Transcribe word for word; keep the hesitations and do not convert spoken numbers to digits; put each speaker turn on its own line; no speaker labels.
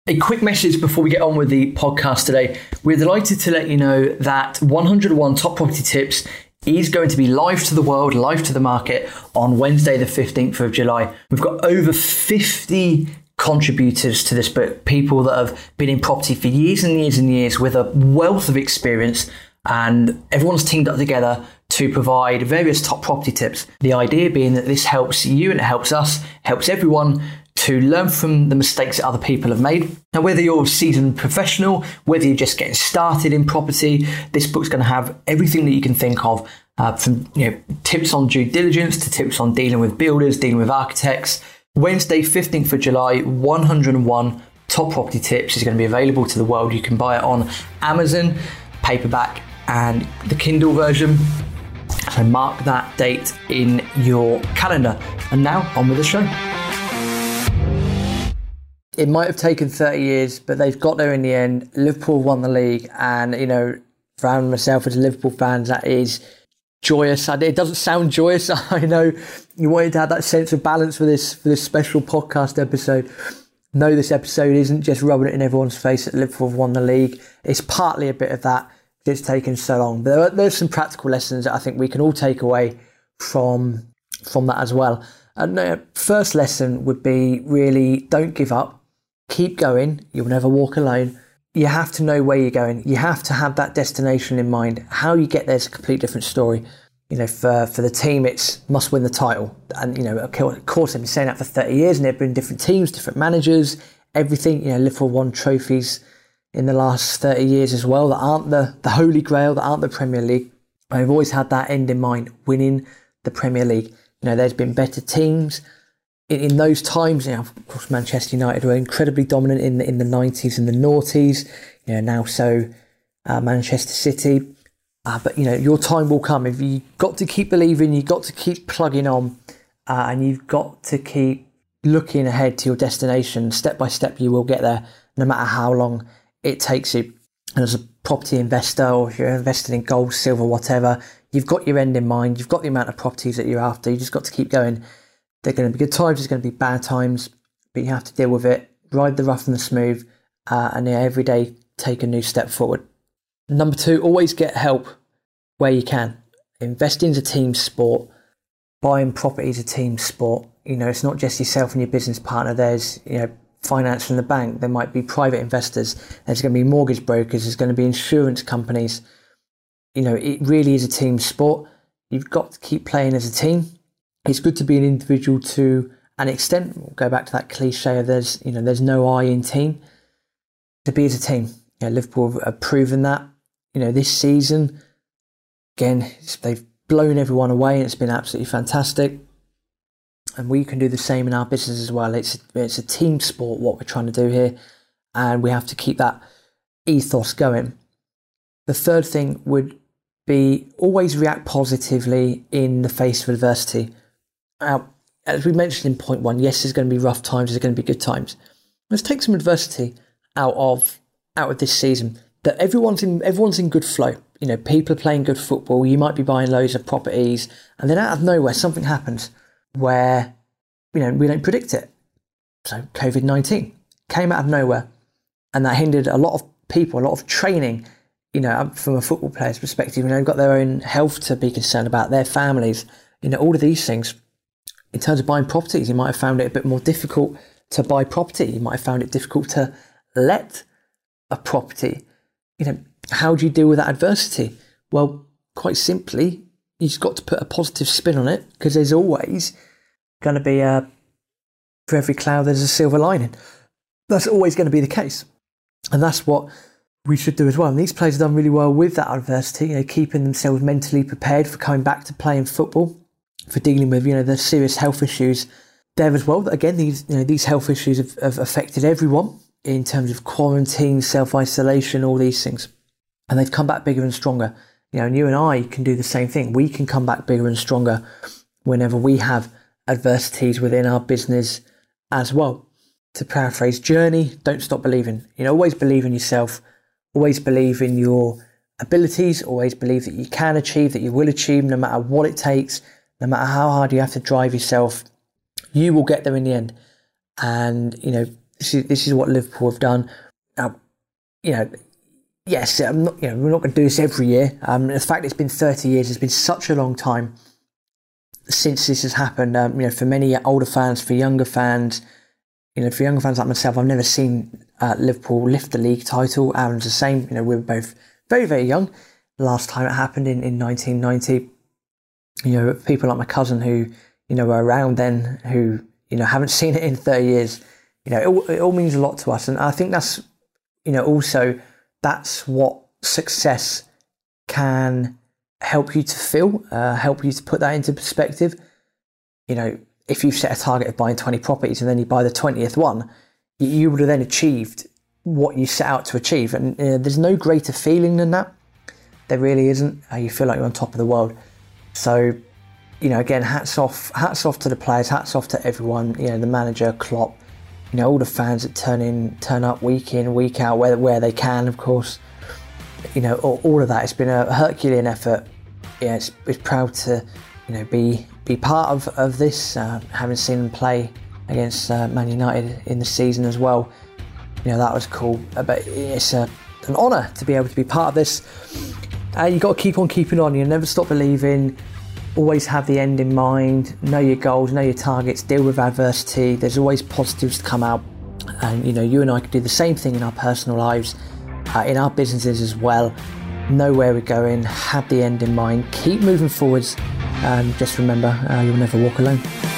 A quick message before we get on with the podcast today. We're delighted to let you know that one hundred and one Top Property Tips is going to be live to the world, live to the market on Wednesday, the fifteenth of July. We've got over fifty contributors to this book, people that have been in property for years and years and years with a wealth of experience, and everyone's teamed up together to provide various top property tips. The idea being that this helps you and it helps us, helps everyone to learn from the mistakes that other people have made. Now, whether you're a seasoned professional, whether you're just getting started in property, this book's going to have everything that you can think of, uh, from you know tips on due diligence to tips on dealing with builders, dealing with architects. Wednesday, fifteenth of July, one hundred and one Top Property Tips is going to be available to the world. You can buy it on Amazon, paperback, and the Kindle version. So mark that date in your calendar. And now, on with the show. It might have taken thirty years, but they've got there in the end. Liverpool won the league, and you know, for myself as a Liverpool fan, that is joyous. It doesn't sound joyous. I know you wanted to have that sense of balance for this for this special podcast episode. No, this episode isn't just rubbing it in everyone's face that Liverpool have won the league. It's partly a bit of that. It's taken so long, but there are, there's some practical lessons that I think we can all take away from from that as well. And the first lesson would be really don't give up. Keep going. You'll never walk alone. You have to know where you're going. You have to have that destination in mind. How you get there is a complete different story. You know, for for the team, it's must win the title. And, you know, of course, they've been saying that for thirty years, and they've been different teams, different managers, everything. You know, Liverpool won trophies in the last thirty years as well that aren't the, the Holy Grail, that aren't the Premier League. I've always had that end in mind, winning the Premier League. You know, there's been better teams. In, in those times, you know, of course, Manchester United were incredibly dominant in the, in the nineties and the noughties. You know, now so uh, Manchester City. Uh, but, you know, your time will come. If you've got to keep believing, you've got to keep plugging on, uh, and you've got to keep looking ahead to your destination. Step by step, you will get there, no matter how long it takes you. And as a property investor, or if you're invested in gold, silver, whatever, you've got your end in mind. You've got the amount of properties that you're after. You just got to keep going. There are going to be good times, there's going to be bad times, but you have to deal with it, ride the rough and the smooth, uh, and yeah, every day take a new step forward. Number two, always get help where you can. Investing is a team sport. Buying property is a team sport. You know, it's not just yourself and your business partner. There's, you know, finance from the bank. There might be private investors. There's going to be mortgage brokers. There's going to be insurance companies. You know, it really is a team sport. You've got to keep playing as a team. It's good to be an individual to an extent. We'll go back to that cliche of there's, you know, there's no I in team. To be as a team. You know, Liverpool have proven that. You know, this season, again, they've blown everyone away and it's been absolutely fantastic. And we can do the same in our business as well. It's it's a team sport, what we're trying to do here. And we have to keep that ethos going. The third thing would be always react positively in the face of adversity. Now, as we mentioned in point one, yes, there's going to be rough times, there's going to be good times. Let's take some adversity out of out of this season. That everyone's in everyone's in good flow. You know, people are playing good football. You might be buying loads of properties, and then out of nowhere, something happens where, you know, we don't predict it. So covid nineteen came out of nowhere, and that hindered a lot of people, a lot of training. You know, from a football player's perspective, you know, they've got their own health to be concerned about, their families. You know, all of these things. In terms of buying properties, you might have found it a bit more difficult to buy property. You might have found it difficult to let a property. You know, how do you deal with that adversity? Well, quite simply, you just got to put a positive spin on it, because there's always going to be a, for every cloud, there's a silver lining. That's always going to be the case. And that's what we should do as well. And these players have done really well with that adversity, you know, keeping themselves mentally prepared for coming back to playing football, for dealing with, you know, the serious health issues there as well. Again, these, you know, these health issues have, have affected everyone in terms of quarantine, self-isolation, all these things. And they've come back bigger and stronger. You know, and you and I can do the same thing. We can come back bigger and stronger whenever we have adversities within our business as well. To paraphrase Journey, don't stop believing. You know, always believe in yourself. Always believe in your abilities. Always believe that you can achieve, that you will achieve, no matter what it takes, no matter how hard you have to drive yourself. You will get there in the end. And, you know, This is, this is what Liverpool have done. Now, you know, yes, I'm not, you know, we're not going to do this every year. Um, the fact it's been thirty years, it's been such a long time since this has happened. Um, you know, for many older fans, for younger fans, you know, for younger fans like myself, I've never seen uh, Liverpool lift the league title. Aaron's the same. You know, we were both very, very young the last time it happened in, in nineteen ninety. You know, people like my cousin who, you know, were around then, who, you know, haven't seen it in thirty years. You know, it all, it all means a lot to us. And I think that's, you know, also that's what success can help you to feel, uh, help you to put that into perspective. You know, if you've set a target of buying twenty properties and then you buy the twentieth one, you, you would have then achieved what you set out to achieve. And uh, there's no greater feeling than that. There really isn't. Uh, you feel like you're on top of the world. So, you know, again, hats off, hats off to the players, hats off to everyone. You know, the manager, Klopp, you know, all the fans that turn in, turn up week in, week out, where where they can, of course. You know, all, all of that. It's been a Herculean effort. Yeah, it's, it's proud to, you know, be be part of of this. Uh, having seen them play against uh, Man United in the season as well. You know, that was cool. Uh, but it's a, an honour to be able to be part of this. Uh, you've got to keep on keeping on. You never stop believing. Always have the end in mind. Know your goals, know your targets, deal with adversity. There's always positives to come out. And, you know, you and I can do the same thing in our personal lives, uh, in our businesses as well. Know where we're going, have the end in mind, keep moving forwards, and just remember, uh, you'll never walk alone.